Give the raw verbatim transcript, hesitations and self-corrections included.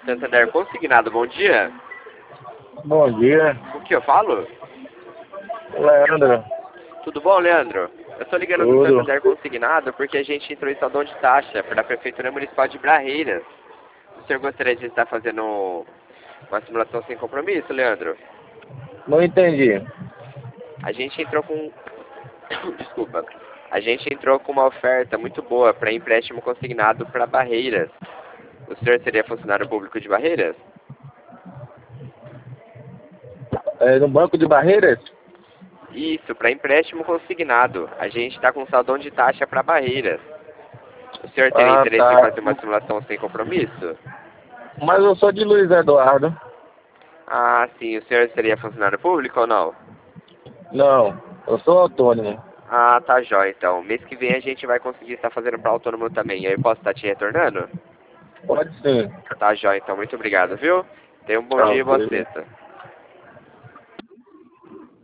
Santander Consignado, bom dia. Bom dia, O que eu falo? Leandro. Tudo bom, Leandro? Eu tô ligando do Tudo. Santander Consignado porque a gente entrou em saldão de taxa para a Prefeitura Municipal de Barreiras. O senhor gostaria de estar fazendo uma simulação sem compromisso, Leandro? Não entendi. A gente entrou com... Desculpa. A gente entrou com uma oferta muito boa para empréstimo consignado para Barreiras. O senhor seria funcionário público de Barreiras? É no Banco de Barreiras? Isso, para empréstimo consignado. A gente está com saldão de taxa para Barreiras. O senhor teria Ah, interesse em tá. fazer uma simulação sem compromisso? Mas eu sou de Luiz Eduardo. Ah, sim. O senhor seria funcionário público ou não? Não, eu sou autônomo. Ah, tá jóia, então. Mês que vem a gente vai conseguir estar fazendo para autônomo também. Aí eu posso estar te retornando? Pode sim. Tá jóia, então. Muito obrigado, viu? Tenha um bom Tá, dia e boa ok. sexta.